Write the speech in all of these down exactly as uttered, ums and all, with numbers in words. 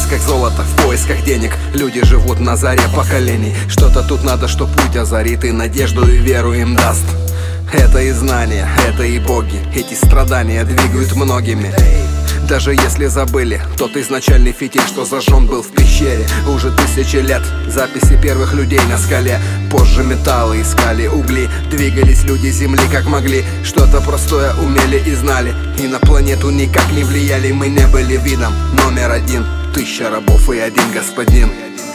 поисках золота, в поисках денег. Люди живут на заре поколений. Что-то тут надо, что путь озарит, и надежду и веру им даст. Это и знания, это и боги. Эти страдания двигают многими. Даже если забыли тот изначальный фитиль, что зажжен был в пещере уже тысячи лет. Записи первых людей на скале. Позже металлы искали, угли. Двигались люди земли как могли. Что-то простое умели и знали. И на планету никак не влияли. Мы не были видом номер один. Тысяча рабов и один господин.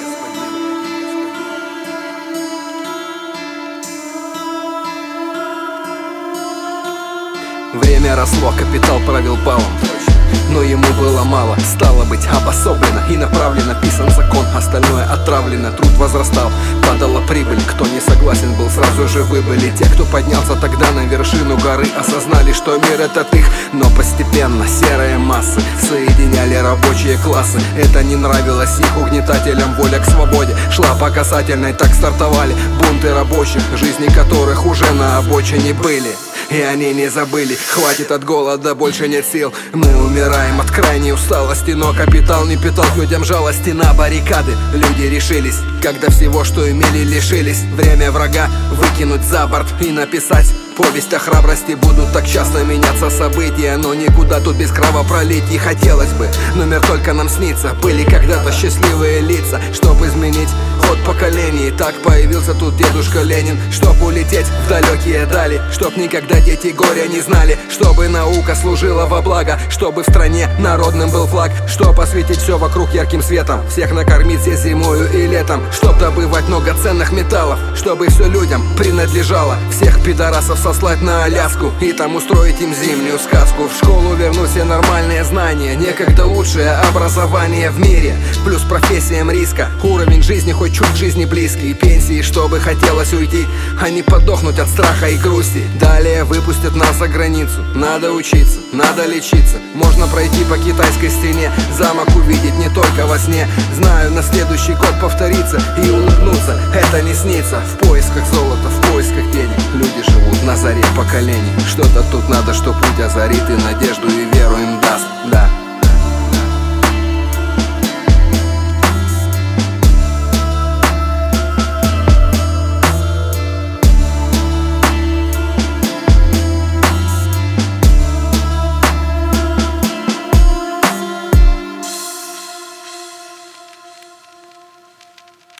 Время росло, капитал правил балом, но ему было мало. Стало быть, обособлено и направлено писан закон. Остальное отравлено, труд возрастал, падала прибыль. Кто не согласен был, сразу же выбыли. Те, кто поднялся тогда на вершину горы, осознали, что мир этот их. Но постепенно серые массы соединяли рабочие классы. Это не нравилось их угнетателям. Воля к свободе шла по касательной. Так стартовали бунты рабочих, жизни которых уже на обочине были. И они не забыли, хватит от голода, больше нет сил. Мы умираем от крайней усталости, но капитал не питал к людям жалости. На баррикады люди решились, когда всего, что имели, лишились. Время врага выкинуть за борт и написать повесть о храбрости. Будут так часто меняться события, но никуда тут без кровопролитий. Хотелось бы, но мир только нам снится. Были когда-то счастливые лица, чтоб изменить ход поколений. Так появился тут дедушка Ленин, чтоб улететь в далекие дали, чтоб никогда дети горя не знали, чтобы наука служила во благо, чтобы в стране народным был флаг, чтоб осветить все вокруг ярким светом, всех накормить здесь зимою и летом, чтоб добывать много ценных металлов, чтобы все людям принадлежало, всех пидорасов сослать на Аляску и там устроить им зимнюю сказку. В школу вернуть все нормальные знания, некогда лучшее образование в мире, плюс профессиям риска, уровень жизни хоть чуть к жизни близкий, пенсии, чтобы хотелось уйти, а не подохнуть от страха и грусти. Далее выпустят нас за границу, надо учиться, надо лечиться, можно пройти по китайской стене, замок увидеть не только во сне. Знаю, на следующий год повторится и улыбнуться, это не снится. В поисках золота, в поисках денег, люди живут на заре поколений. Что-то тут надо, что путь озарит, и надежду и веру им даст, да.